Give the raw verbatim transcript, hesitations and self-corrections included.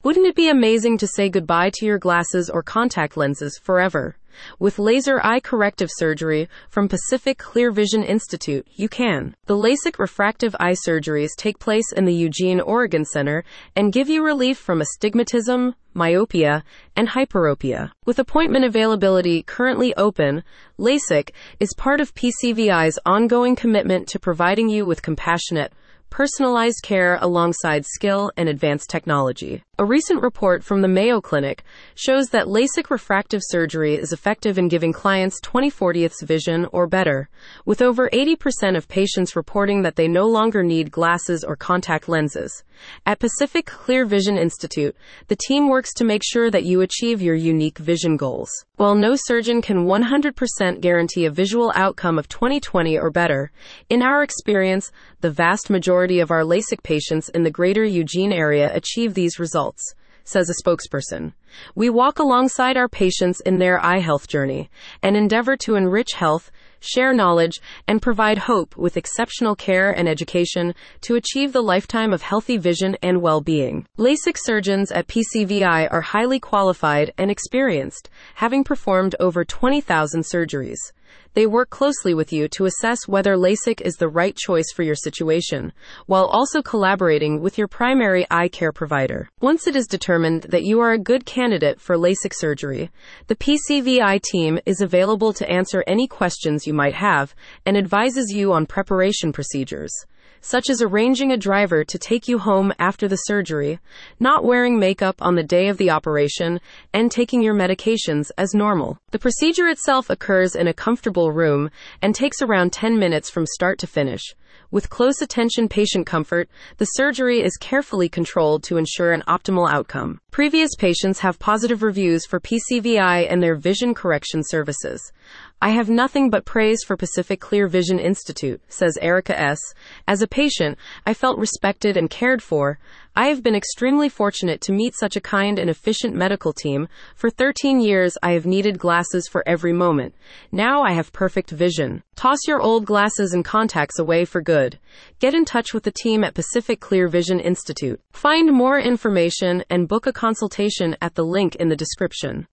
Wouldn't it be amazing to say goodbye to your glasses or contact lenses forever? With laser eye corrective surgery from Pacific Clear Vision Institute, you can. The LASIK refractive eye surgeries take place in the Eugene, Oregon Center and give you relief from astigmatism, myopia, and hyperopia. With appointment availability currently open, LASIK is part of P C V I's ongoing commitment to providing you with compassionate, personalized care alongside skill and advanced technology. A recent report from the Mayo Clinic shows that LASIK refractive surgery is effective in giving clients twenty fortieths vision or better, with over eighty percent of patients reporting that they no longer need glasses or contact lenses. At Pacific Clear Vision Institute, the team works to make sure that you achieve your unique vision goals. While no surgeon can one hundred percent guarantee a visual outcome of twenty twenty or better, in our experience, the vast majority of our LASIK patients in the greater Eugene area achieve these results, says a spokesperson. We walk alongside our patients in their eye health journey and endeavor to enrich health, share knowledge, and provide hope with exceptional care and education to achieve the lifetime of healthy vision and well-being. LASIK surgeons at P C V I are highly qualified and experienced, having performed over twenty thousand surgeries. They work closely with you to assess whether LASIK is the right choice for your situation, while also collaborating with your primary eye care provider. Once it is determined that you are a good candidate for LASIK surgery, the P C V I team is available to answer any questions you might have and advises you on preparation procedures, such as arranging a driver to take you home after the surgery, not wearing makeup on the day of the operation, and taking your medications as normal. The procedure itself occurs in a comfortable room and takes around ten minutes from start to finish. With close attention patient comfort, the surgery is carefully controlled to ensure an optimal outcome. Previous patients have positive reviews for P C V I and their vision correction services. I have nothing but praise for Pacific Clear Vision Institute, says Erica S. As a patient, I felt respected and cared for. I have been extremely fortunate to meet such a kind and efficient medical team. For thirteen years, I have needed glasses for every moment. Now I have perfect vision. Toss your old glasses and contacts away for good. Get in touch with the team at Pacific Clear Vision Institute. Find more information and book a consultation at the link in the description.